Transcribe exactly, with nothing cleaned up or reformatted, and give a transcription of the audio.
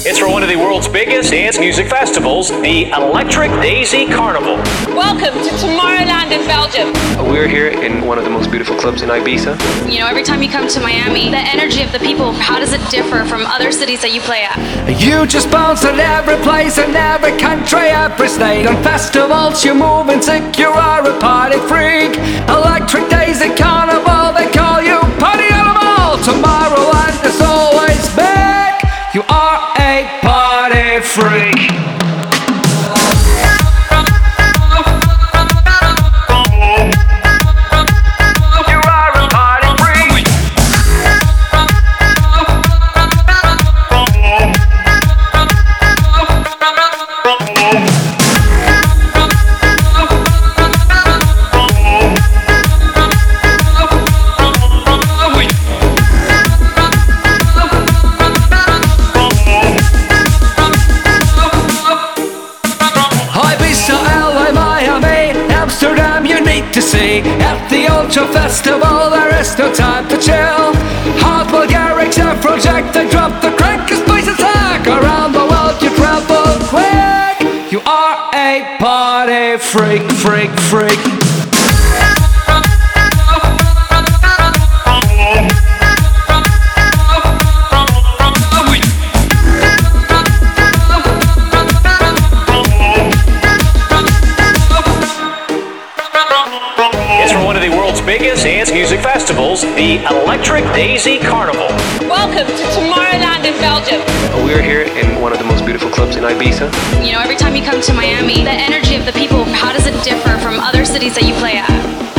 It's for one of the world's biggest dance music festivals, the Electric Daisy Carnival. Welcome to Tomorrowland in Belgium. We're here in one of the most beautiful clubs in Ibiza. You know, every time you come to Miami, the energy of the people, how does it differ from other cities that you play at? You just bounce at every place in every country, every state. On festivals you move and sick, you are a party freak. Electric Daisy Carnival, they call you party animal. Tomorrowland is always big, you are a party freak. To see at the Ultra Festival, there is no time to chill. Hardball, Garrix, Afrojack, they drop the crank, cause places hack. Around the world you travel quick, you are a party freak, freak, freak. It's for one of the world's biggest dance music festivals, the Electric Daisy Carnival. Welcome to Tomorrowland in Belgium. We're here in one of the most beautiful clubs in Ibiza. You know, every time you come to Miami, the energy of the people, how does it differ from other cities that you play at?